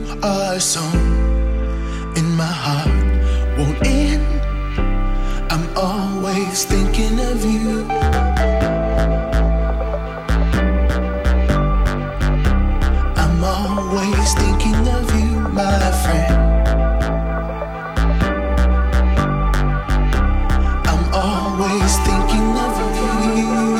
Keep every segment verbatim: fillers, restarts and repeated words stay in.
are a song in my heart, won't end. I'm always thinking of you. I'm always thinking of you, my friend. I'm always thinking of you.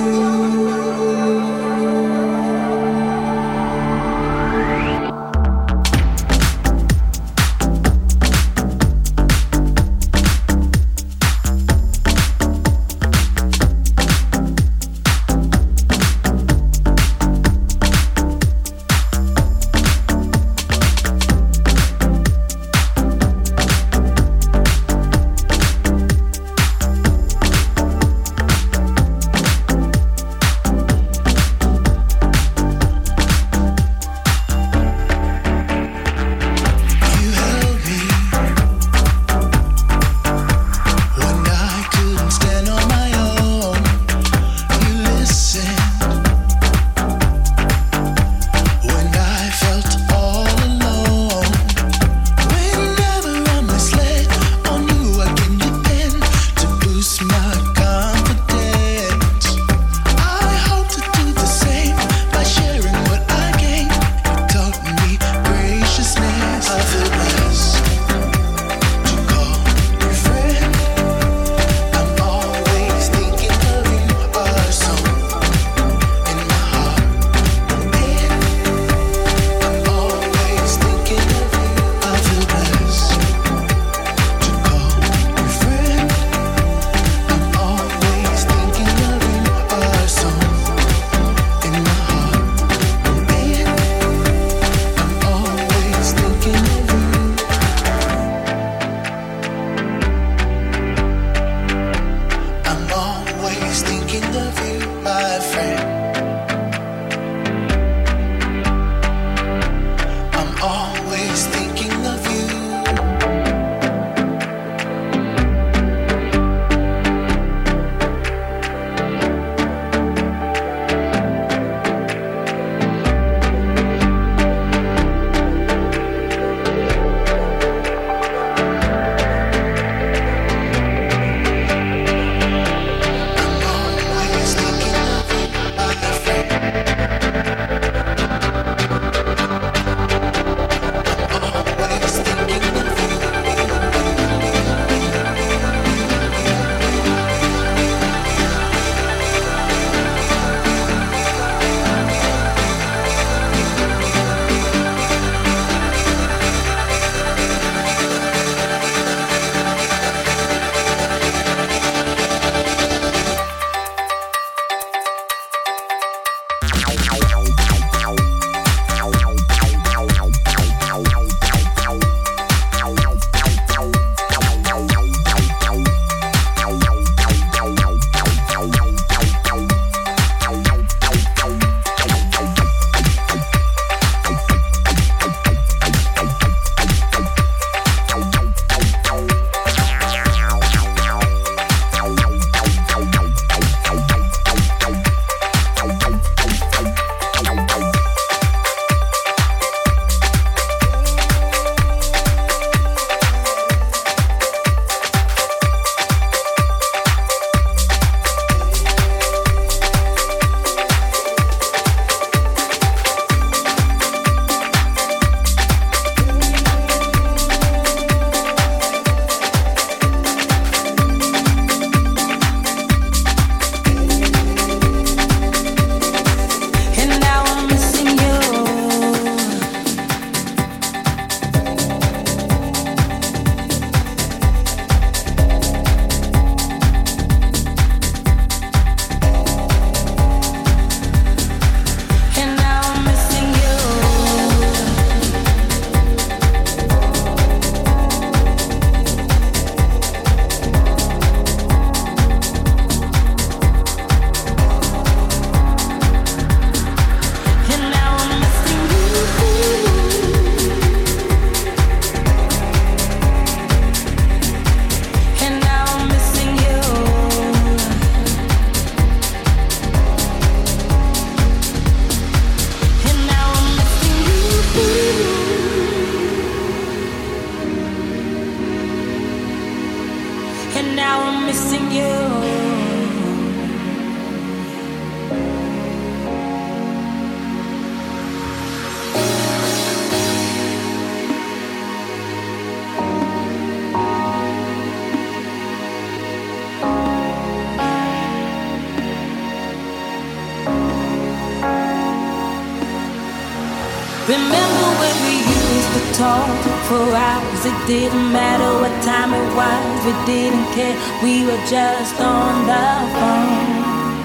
Remember when we used to talk for hours? It didn't matter what time it was. We didn't care. We were just on the phone.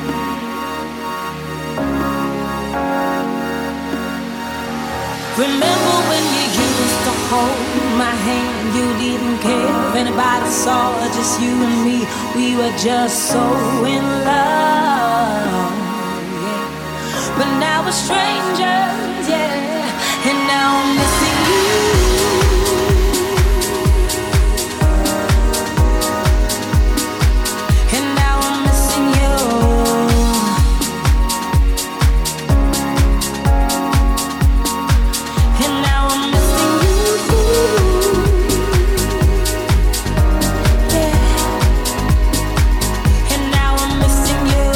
Remember when you used to hold my hand? You didn't care if anybody saw, just you and me. We were just so in love, yeah. But now we're strangers, yeah. And now I'm missing you. And now I'm missing you. And now I'm missing you. Yeah. And now I'm missing you.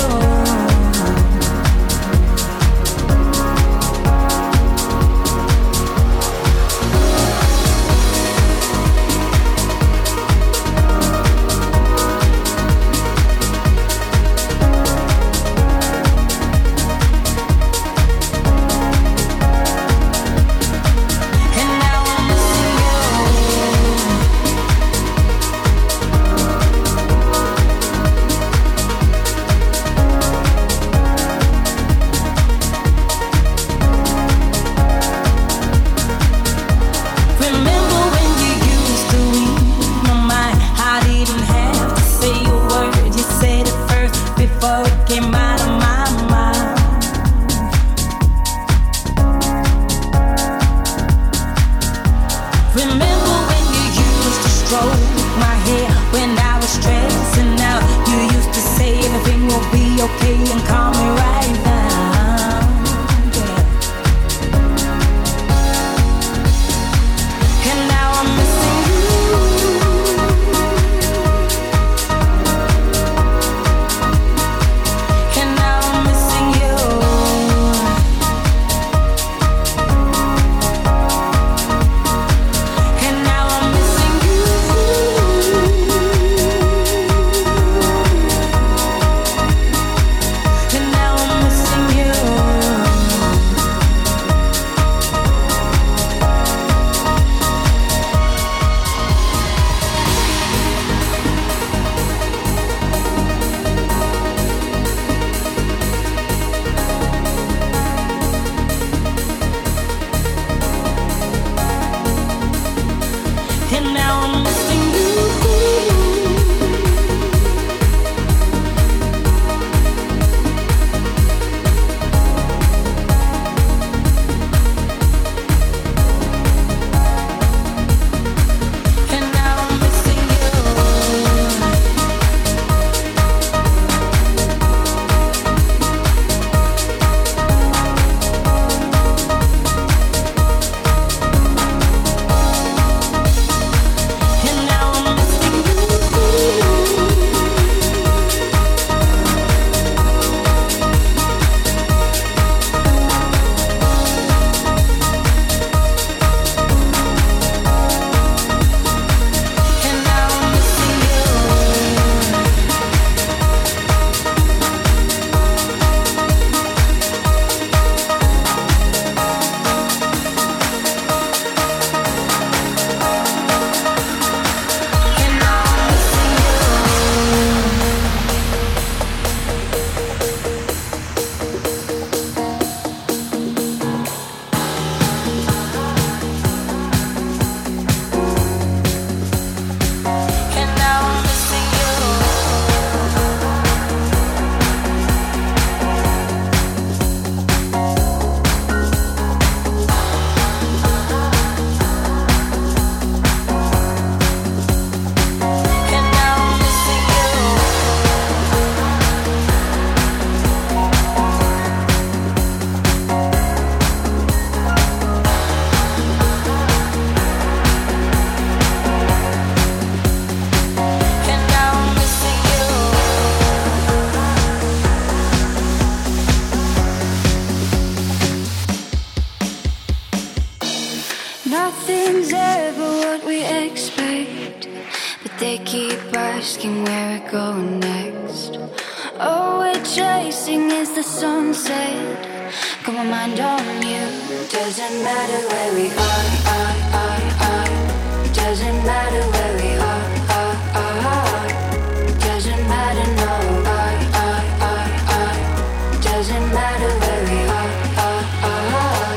keep asking where we're going next. All we're chasing is the sunset. Got my mind on you. Doesn't matter where we are, are, are, are. Doesn't matter where we are, are, are. Doesn't matter, no, are, are, are, are. Doesn't matter where we are, are, are.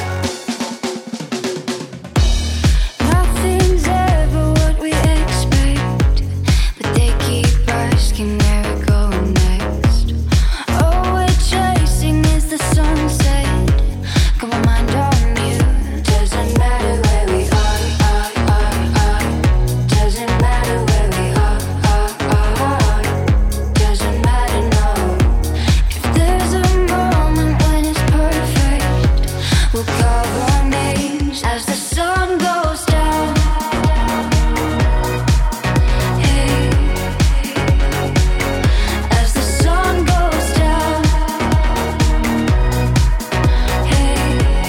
Nothing's ever what we expect, but they keep asking where we're going next. All we're chasing is the sunset. Got my mind on you. Doesn't matter where we are, are, are, are. Doesn't matter where we are, are, are. Doesn't matter, no. If there's a moment when it's perfect, we'll carve our names as the sun goes down. Hey, as the sun goes down. Hey,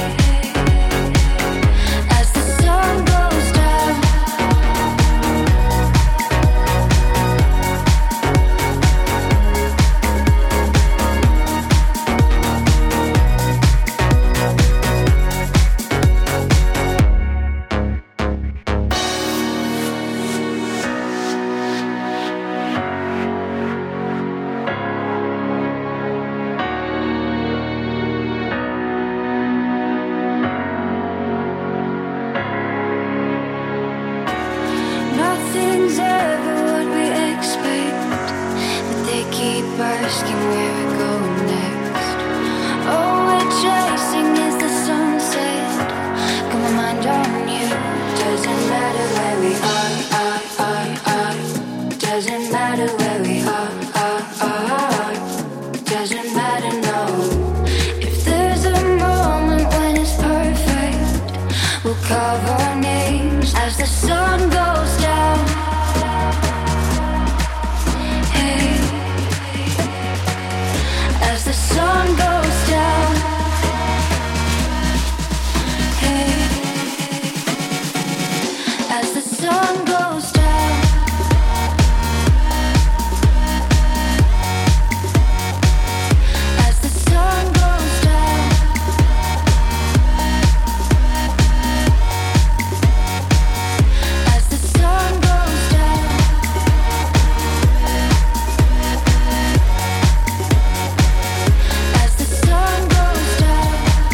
as the sun goes down. Nothing's ever what we expect, but they keep asking where we're going next. All we're chasing is the sunset. Got my mind on you. Doesn't matter where we are, are, are, are. Doesn't matter where we are, are, are. Doesn't matter, no. If there's a moment when it's perfect, we'll carve our names as the sun goes down. Hey, as the sun goes down. Hey, as the sun goes down. As the sun goes down. As the sun goes down. As the sun goes down.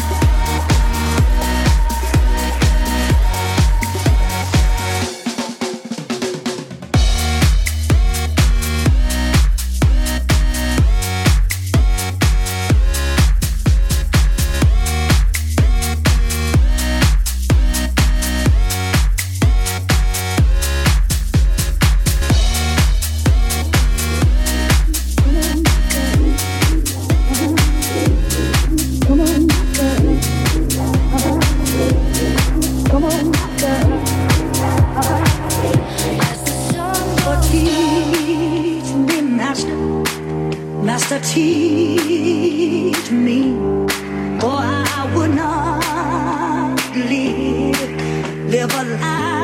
As the sun goes Teach me, Master, Master, teach me, or I would not live, live a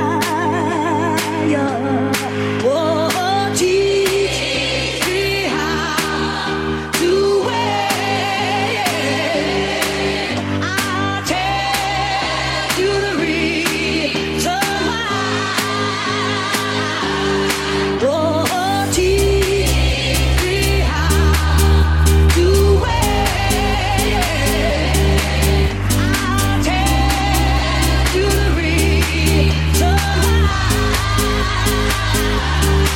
liar. Oh, teach me how to wait. I'll tell you the reason why. Oh, teach me how to wait. I'll tell you the reason why.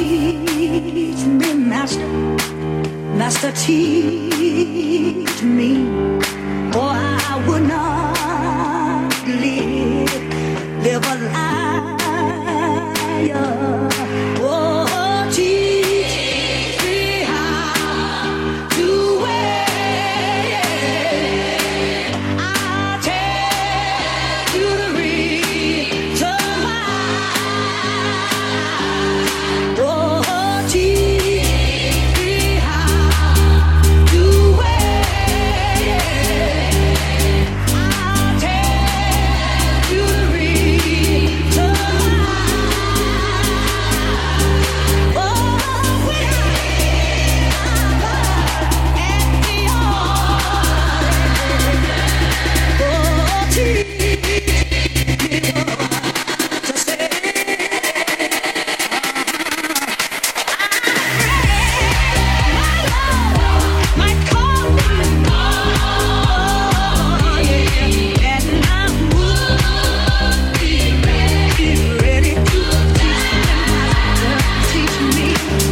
teach me, Master, Master, teach me, or I would not live, live a liar. Oh, teach me how to wait. I'll tell you the reason why. Oh, teach me how to wait. I'll tell you the reason why. Oh, when I'm at the altar, oh, teach me what to say. Might call me, oh, yeah, and I would be ready, ready to teach me.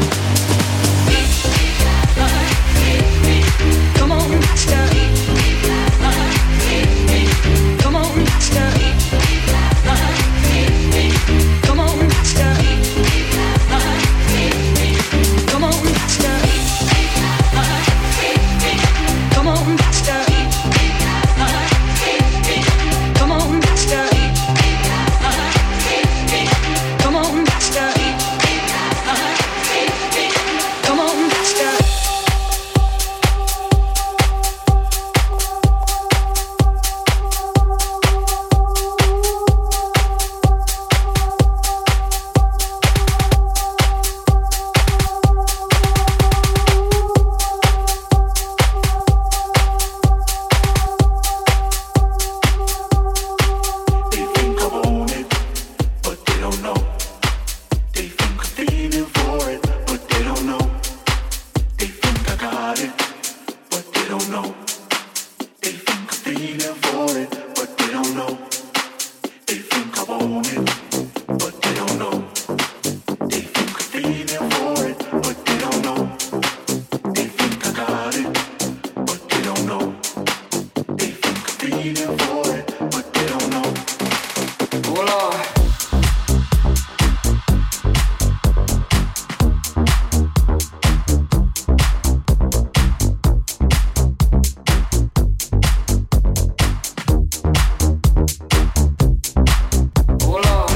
Come on, Master. Come on, Master. Come on, Master. Come on, Master. Come on, Master. Come on, Master. Come on, Master. Come on, Master. They think I want it, but they don't know. They think I'm feeling for it, but they don't know. They think I got it, but they don't know. They think I'm feeling for it, but they don't know. They think I want it, but they don't know. They think I'm feeling for it, but they don't know. They think I got it, but they don't know. They think I'm feeling for it, but they don't know. Oh Lord. Oh Lord.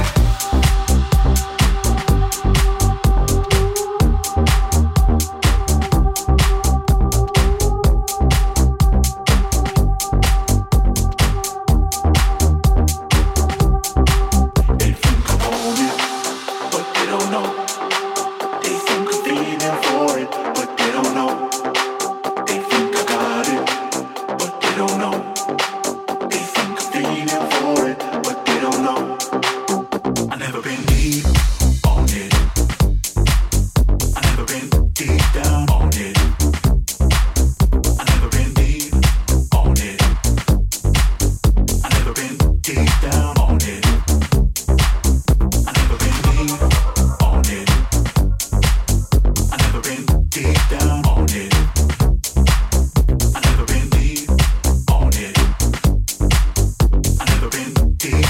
They think I want it, but they don't know. They think I'm feeling for it, but they don't know. They think I got it, but they don't know. They think I'm feeling for it, but they don't know. I never been deep on it. I never been deep down on it. I never been deep on it. I never been deep down on it. I never been deep on it. I never been deep down on it. I never been deep on it. I never been deep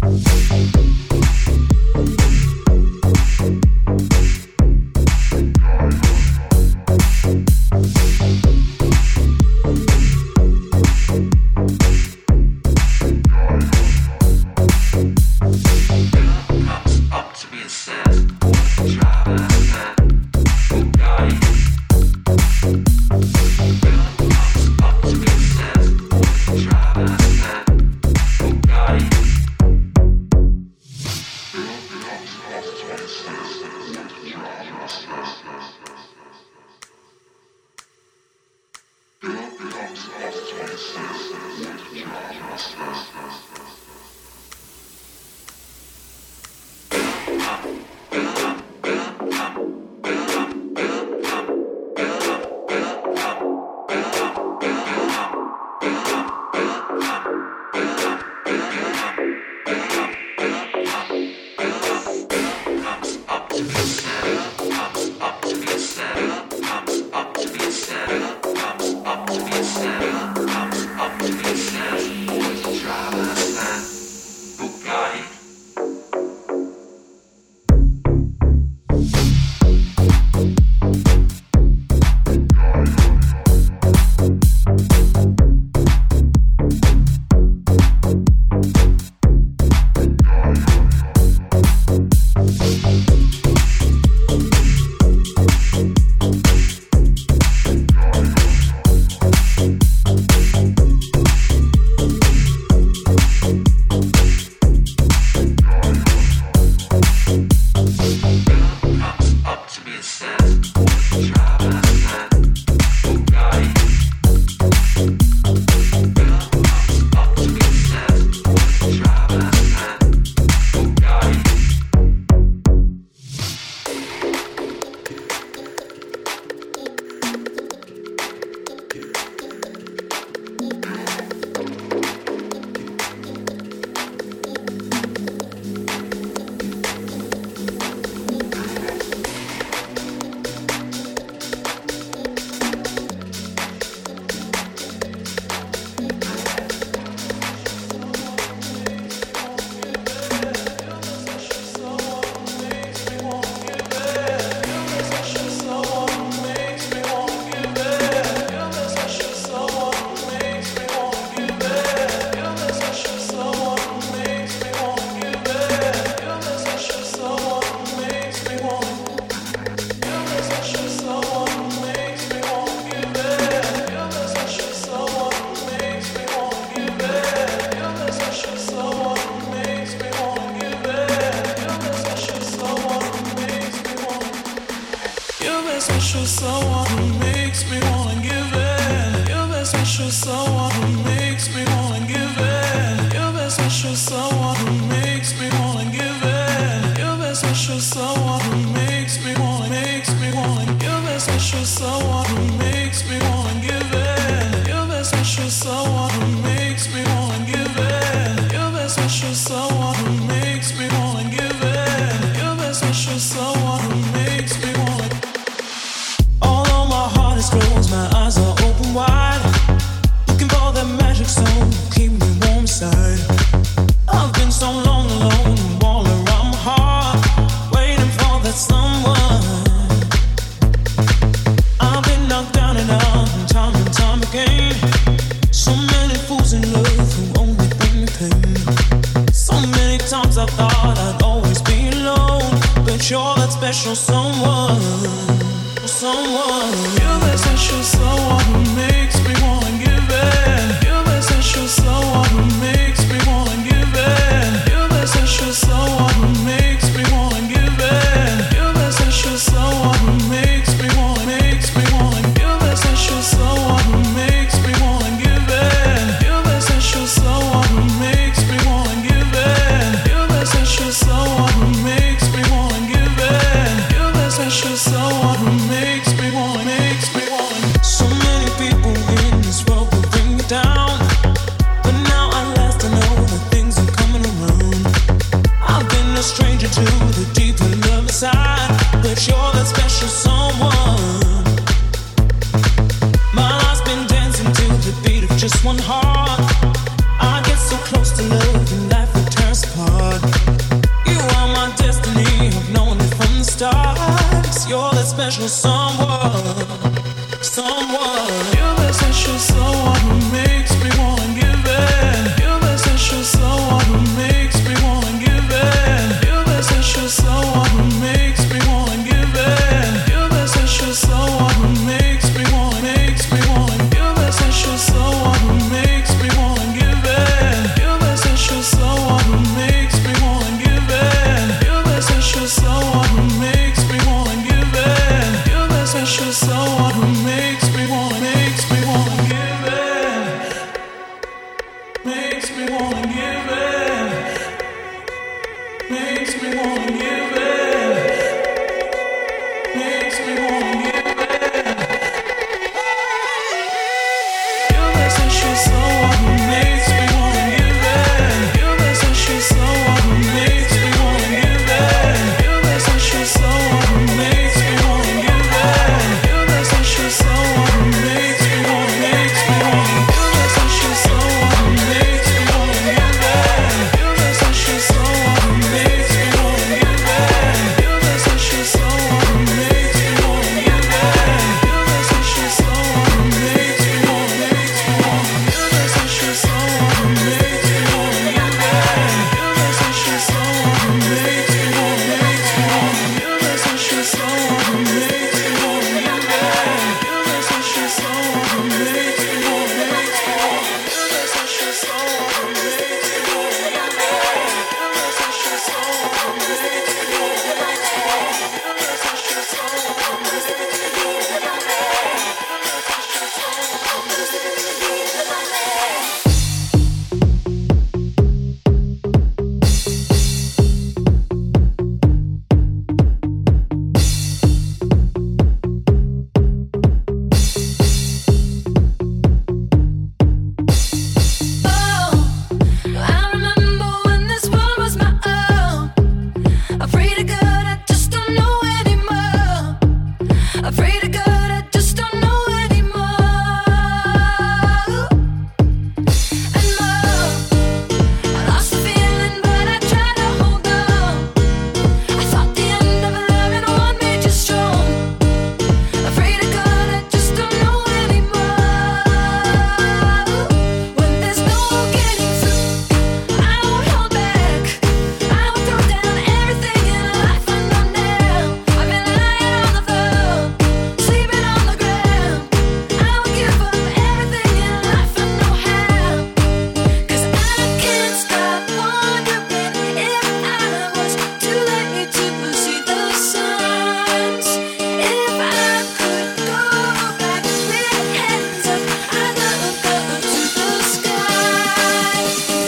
Just one heart, I get so close to love and life will tear us apart. special someone, someone. You're that special someone who makes me wanna give in. You're that special someone who makes me wanna give in. You're that special someone who makes me wanna give in. You're that special someone who makes me wanna, makes me wanna. You're that special someone who makes me wanna give in. You're that special someone who makes me wanna give in. You're that special someone who makes me wanna give in. You're that special someone who makes me wanna, makes me wanna give in. Makes me wanna give in. Makes me wanna give in. Makes me wanna give in. You're that special someone who makes me wanna give in. You're that special someone who makes me wanna give in. You're that special someone who makes me wanna give in. You're that special someone who makes me wanna, makes me wanna. You're that special someone who makes me wanna give in. You're that special someone who makes me wanna give in. You're that special someone who makes me wanna give in. You're that special someone who makes me wanna, makes me wanna. You're that special someone who makes me wanna give in. You're that special someone who makes me wanna, makes me wanna. You're that special someone who makes me wanna give in. You're that special someone who makes me wanna, makes me wanna. You're that special someone who makes me wanna give in. You're that special someone who makes me wanna, makes me wanna. You're that special someone who makes me wanna give in. You're that special someone who makes me wanna, makes me wanna. I remember when this world was my own. Afraid of God, I just don't know anymore. Afraid of God, I just don't know anymore. And more, I lost the feeling, but I tried to hold on. I thought the end of loving one made you strong. Afraid of God, I just don't know anymore. When there's no getting through, I won't hold back. I will throw down everything in life I know now. I've been lying on the floor, sleeping on the ground. I will give up everything in life I know how. 'Cause I can't stop wondering if I was too late to see the signs. If I could go back with hands up, I'd look up to the sky.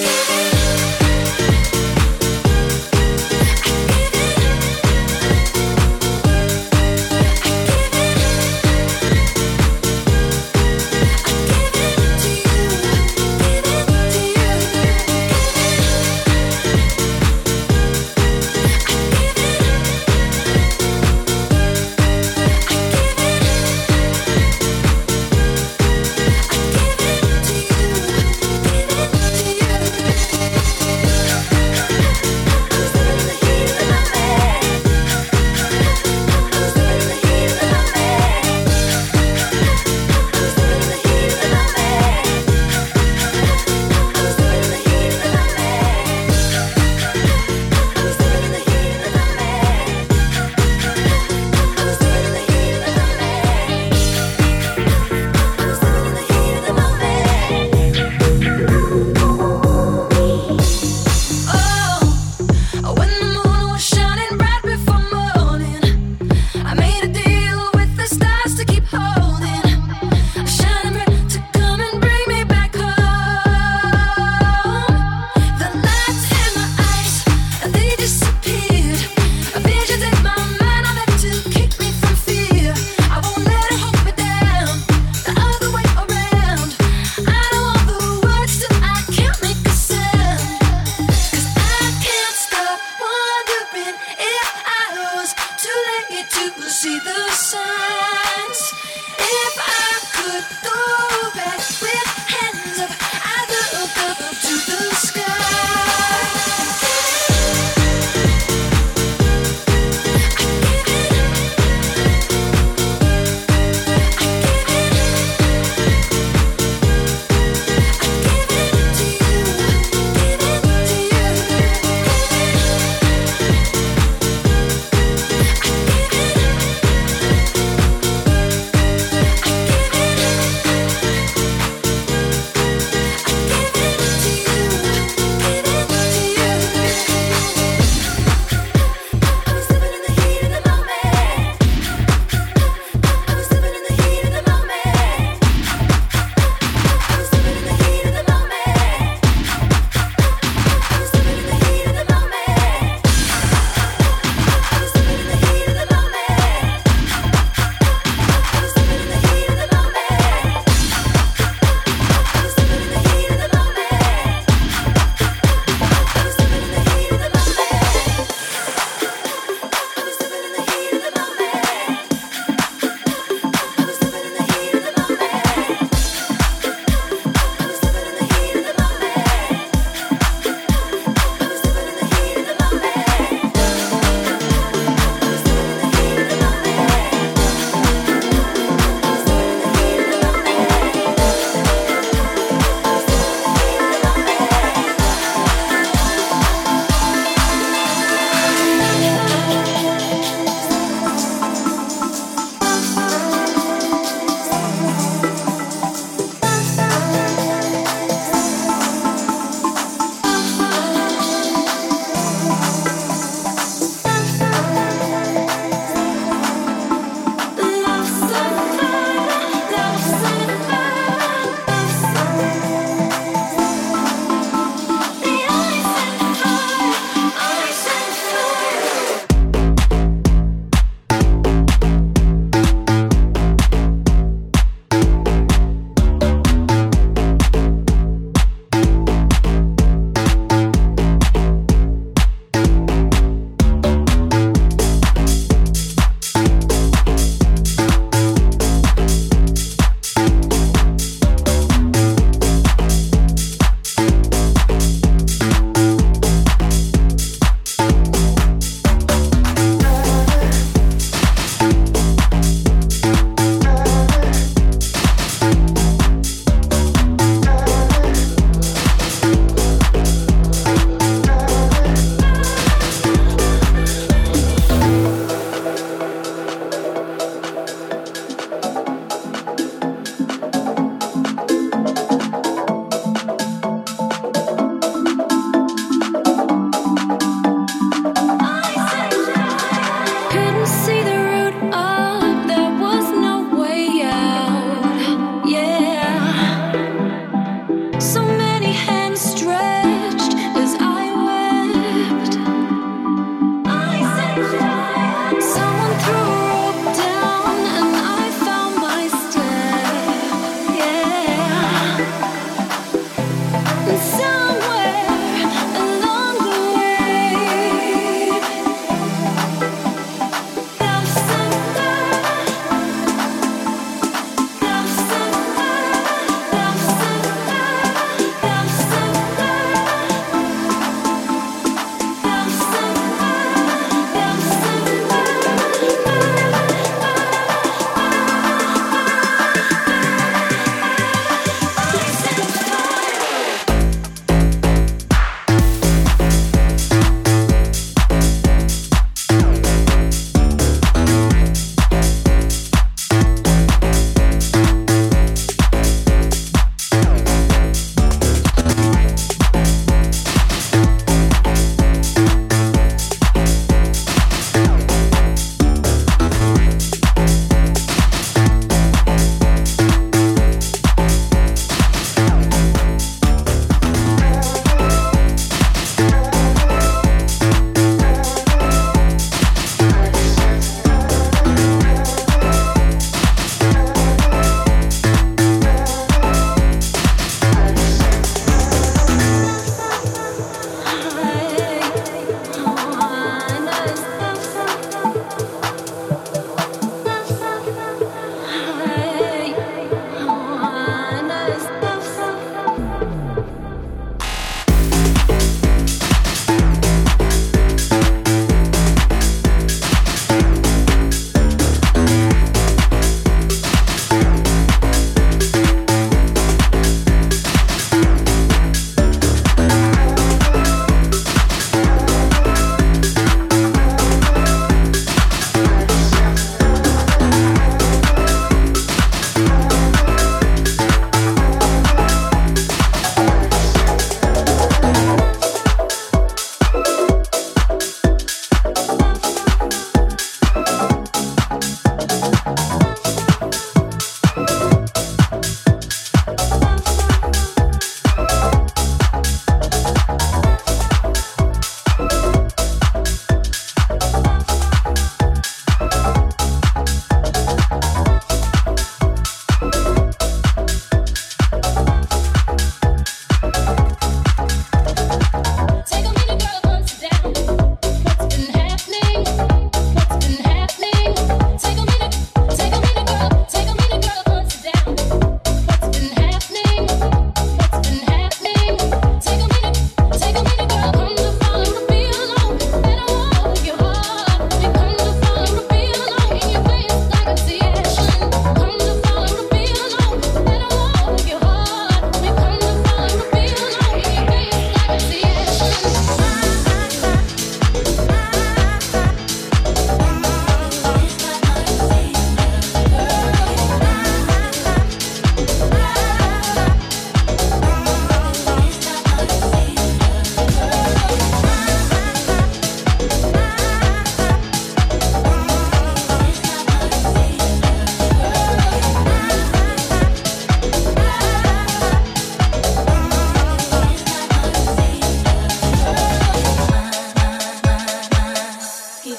Oh, when the moon was shining bright before morning, I made a deal with the stars to keep holding, shining bright to come and bring me back home. The lights in my eyes, they disappeared. Visions in my mind are there to keep me from fear. I won't let it hold me down, the other way around. I don't want the words till I can't make a sound. 'Cause I can't stop wondering if I was too late to see the signs. If I could go back with hands up, I'd look up to the sky.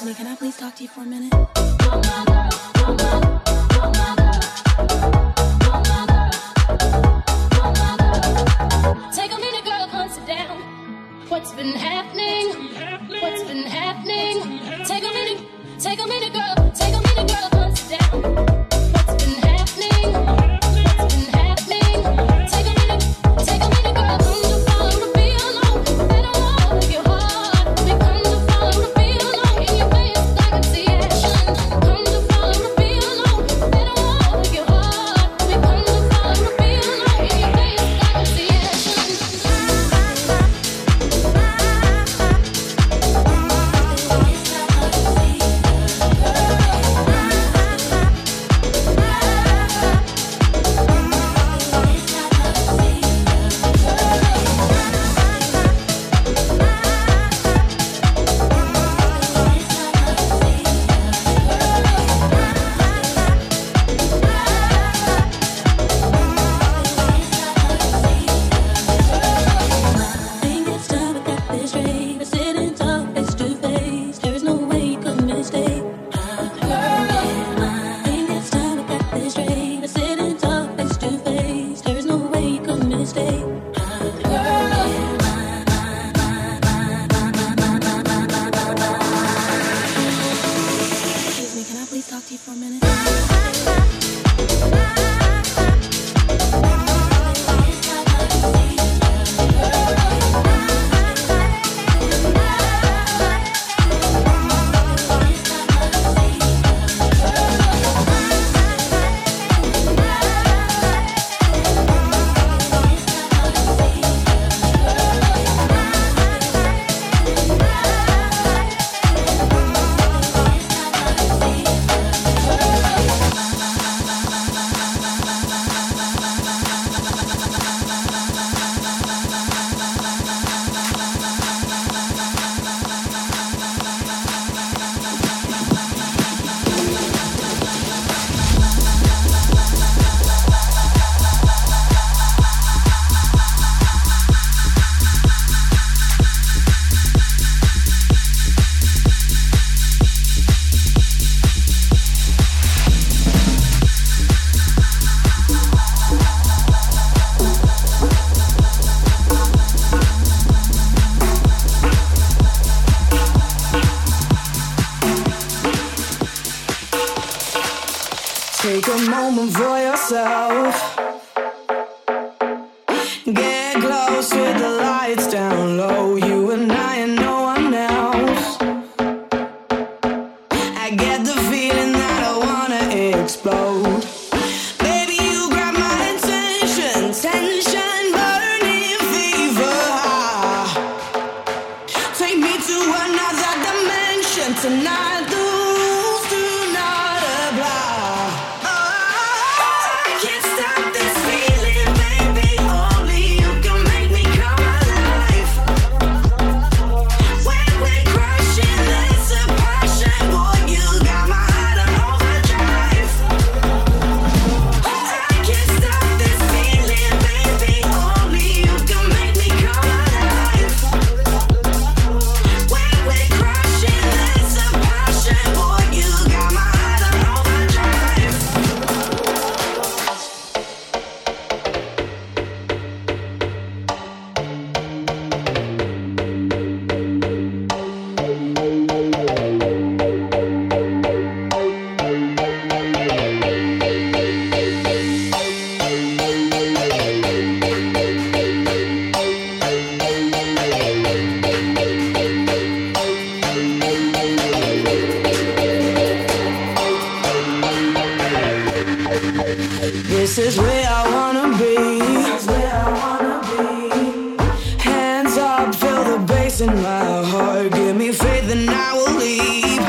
me, can I please talk to you for a minute? Take a minute, girl, come sit down. What's been happening? What's been happening? Take a minute, take a minute, girl. Take a minute, girl, come sit down. What's been happening? What's been happening? Take a minute, take a minute, girl. Come to follow the feel alone. Let it all of your heart. We come to follow the feel alone. In your face, I can see action. Come to follow the feel alone. Let it all of your heart. We come to follow the feel alone. In your face, I can see action. Excuse me, can I please talk to you for a minute? Take a moment for yourself. Get close with the lights down low. You and I and no one else. I get the feeling that I wanna explode. Baby, you grab my attention. Tension, burning fever. Take me to another dimension tonight. Lose, do not apply. This is where I wanna be. This is where I wanna be. Hands up, feel the bass in my heart. Give me faith and I will leave.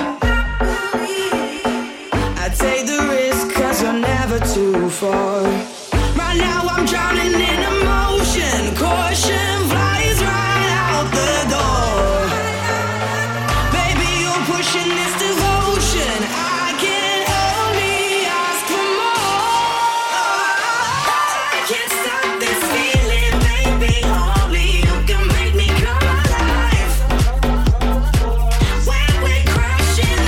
I take the risk cause you're never too far. Right now I'm drowning in emotion. Caution flies right out the door. Baby, you're pushing this devotion. I can only ask for more. I can't stop this feeling, baby. Only you can make me come alive. When we're crashing,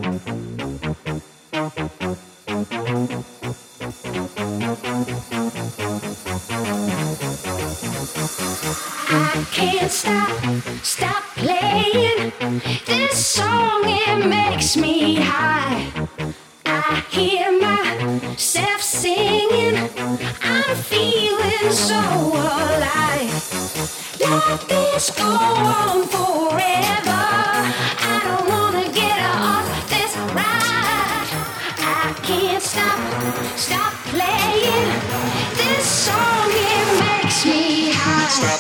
I can't stop, stop playing this song, it makes me high. I hear myself singing, I'm feeling so alive. Let this go on forever, I don't wanna get off this ride. I can't stop, stop playing this song, it makes me high. Stop.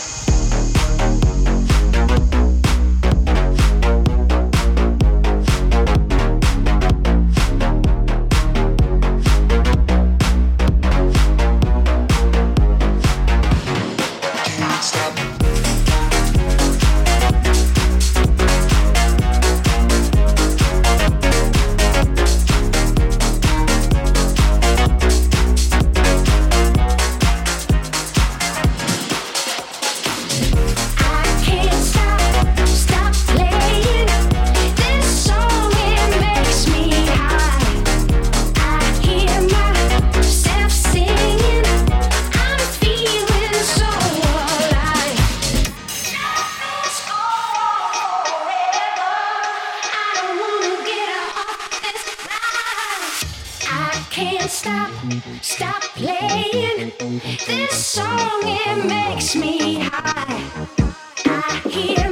Can't stop, stop playing this song, it makes me high. I hear